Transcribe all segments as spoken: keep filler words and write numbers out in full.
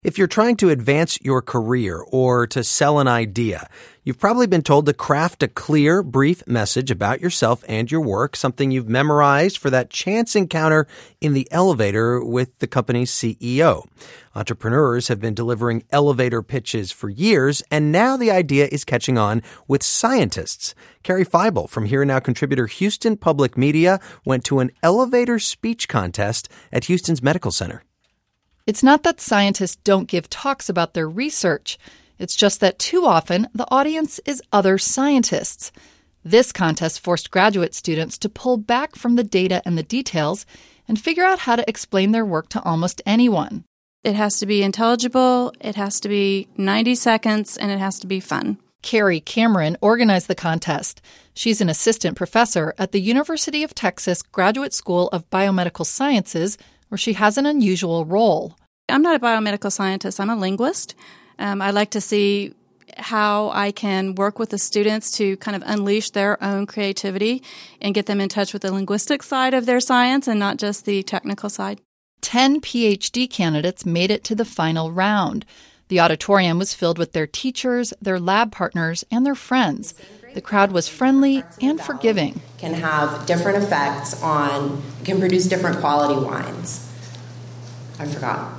If you're trying to advance your career or to sell an idea, you've probably been told to craft a clear, brief message about yourself and your work, something you've memorized for that chance encounter in the elevator with the company's C E O. Entrepreneurs have been delivering elevator pitches for years, and now the idea is catching on with scientists. Carrie Feibel from Here and Now contributor Houston Public Media went to an elevator speech contest at Houston's Medical Center. It's not that scientists don't give talks about their research. It's just that too often the audience is other scientists. This contest forced graduate students to pull back from the data and the details and figure out how to explain their work to almost anyone. It has to be intelligible, it has to be ninety seconds, and it has to be fun. Carrie Cameron organized the contest. She's an assistant professor at the University of Texas Graduate School of Biomedical Sciences, where she has an unusual role. I'm not a biomedical scientist. I'm a linguist. Um, I like to see how I can work with the students to kind of unleash their own creativity and get them in touch with the linguistic side of their science and not just the technical side. Ten P H D candidates made it to the final round. The auditorium was filled with their teachers, their lab partners, and their friends. The crowd was friendly and forgiving. Can have different effects on, can produce different quality wines. I forgot.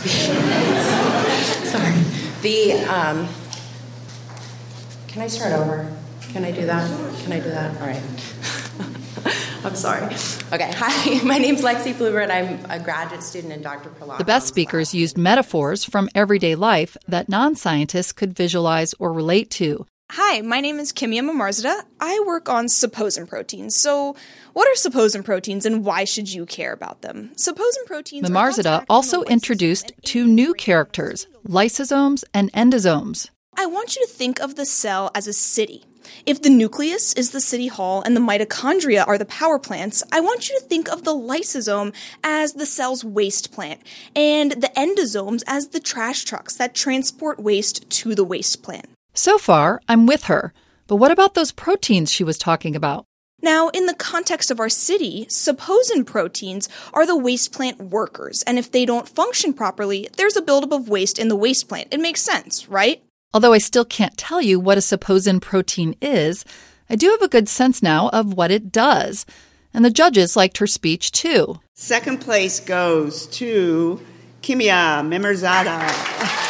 Sorry. The, um, can I start over? Can I do that? Can I do that? All right. I'm sorry. Okay. Hi, my name's Lexi Flubert. I'm a graduate student in Doctor Prahlad. The best speakers used metaphors from everyday life that non-scientists could visualize or relate to. Hi, my name is Kimia Mamarzadeh. I work on supposin proteins. So, what are supposin proteins and why should you care about them? Supposin proteins. Mamarzadeh also introduced two new characters, lysosomes and endosomes. I want you to think of the cell as a city. If the nucleus is the city hall and the mitochondria are the power plants, I want you to think of the lysosome as the cell's waste plant and the endosomes as the trash trucks that transport waste to the waste plant. So far, I'm with her. But what about those proteins she was talking about? Now, in the context of our city, supposin proteins are the waste plant workers, and if they don't function properly, there's a buildup of waste in the waste plant. It makes sense, right? Although I still can't tell you what a supposin protein is, I do have a good sense now of what it does. And the judges liked her speech, too. Second place goes to Kimia Mamarzadeh.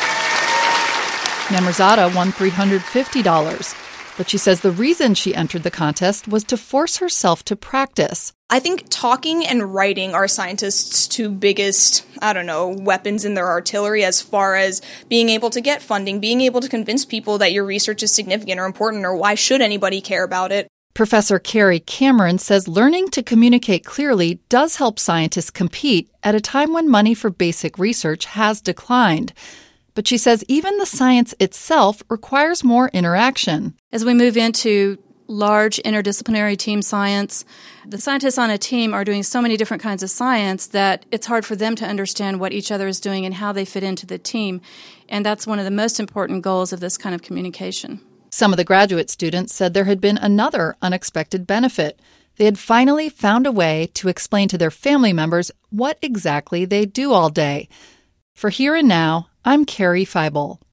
Mamarzadeh won three hundred fifty dollars. But she says the reason she entered the contest was to force herself to practice. I think talking and writing are scientists' two biggest, I don't know, weapons in their artillery as far as being able to get funding, being able to convince people that your research is significant or important, or why should anybody care about it. Professor Carrie Cameron says learning to communicate clearly does help scientists compete at a time when money for basic research has declined. But she says even the science itself requires more interaction. As we move into large interdisciplinary team science, the scientists on a team are doing so many different kinds of science that it's hard for them to understand what each other is doing and how they fit into the team. And that's one of the most important goals of this kind of communication. Some of the graduate students said there had been another unexpected benefit. They had finally found a way to explain to their family members what exactly they do all day. For Here and Now, I'm Carrie Feibel.